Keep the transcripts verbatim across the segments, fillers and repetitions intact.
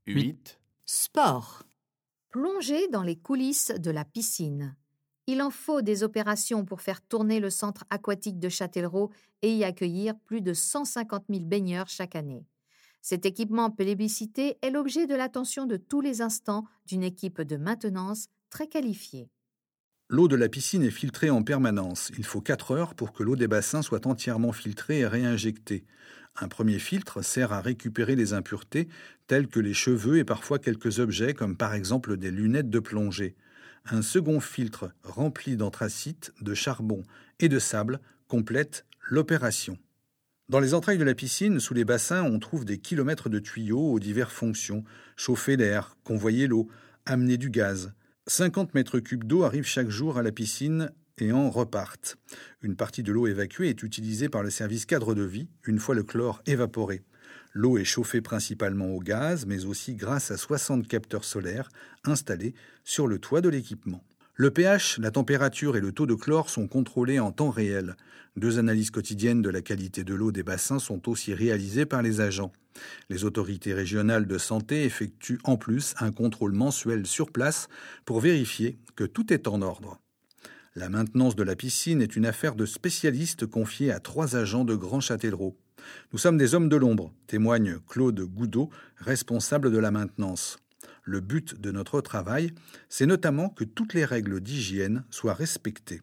huit. Sport. Plonger dans les coulisses de la piscine. Il en faut des opérations pour faire tourner le centre aquatique de Châtellerault et y accueillir plus de cent cinquante mille baigneurs chaque année. Cet équipement plébiscité est l'objet de l'attention de tous les instants d'une équipe de maintenance très qualifiée. L'eau de la piscine est filtrée en permanence. Il faut quatre heures pour que l'eau des bassins soit entièrement filtrée et réinjectée. Un premier filtre sert à récupérer les impuretés telles que les cheveux et parfois quelques objets comme par exemple des lunettes de plongée. Un second filtre rempli d'anthracite, de charbon et de sable complète l'opération. Dans les entrailles de la piscine, sous les bassins, on trouve des kilomètres de tuyaux aux diverses fonctions. Chauffer l'air, convoyer l'eau, amener du gaz. cinquante mètres cubes d'eau arrivent chaque jour à la piscine et en repartent. Une partie de l'eau évacuée est utilisée par le service cadre de vie, une fois le chlore évaporé. L'eau est chauffée principalement au gaz, mais aussi grâce à soixante capteurs solaires installés sur le toit de l'équipement. Le pH, la température et le taux de chlore sont contrôlés en temps réel. Deux analyses quotidiennes de la qualité de l'eau des bassins sont aussi réalisées par les agents. Les autorités régionales de santé effectuent en plus un contrôle mensuel sur place pour vérifier que tout est en ordre. La maintenance de la piscine est une affaire de spécialistes confiée à trois agents de Grand Châtellerault. Nous sommes des hommes de l'ombre, témoigne Claude Goudot, responsable de la maintenance. Le but de notre travail, c'est notamment que toutes les règles d'hygiène soient respectées.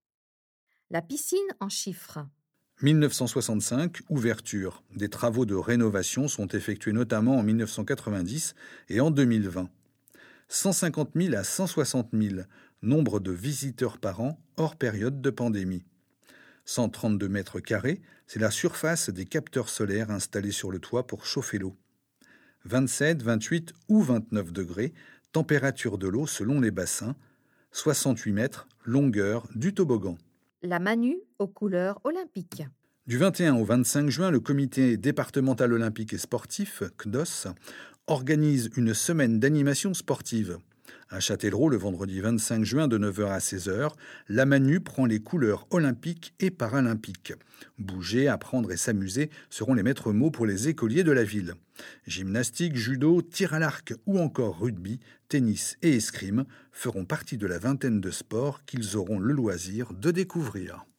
La piscine en chiffres. mille neuf cent soixante-cinq, ouverture. Des travaux de rénovation sont effectués notamment en mille neuf cent quatre-vingt-dix et en deux mille vingt. cent cinquante mille à cent soixante mille, nombre de visiteurs par an hors période de pandémie. cent trente-deux mètres carrés, c'est la surface des capteurs solaires installés sur le toit pour chauffer l'eau. vingt-sept, vingt-huit ou vingt-neuf degrés, température de l'eau selon les bassins, soixante-huit mètres, longueur du toboggan. La Manu aux couleurs olympiques. Du vingt et un au vingt-cinq juin, le comité départemental olympique et sportif, C D O S, organise une semaine d'animation sportive. À Châtellerault, le vendredi vingt-cinq juin de neuf heures à seize heures, la Manu prend les couleurs olympiques et paralympiques. Bouger, apprendre et s'amuser seront les maîtres mots pour les écoliers de la ville. Gymnastique, judo, tir à l'arc ou encore rugby, tennis et escrime feront partie de la vingtaine de sports qu'ils auront le loisir de découvrir.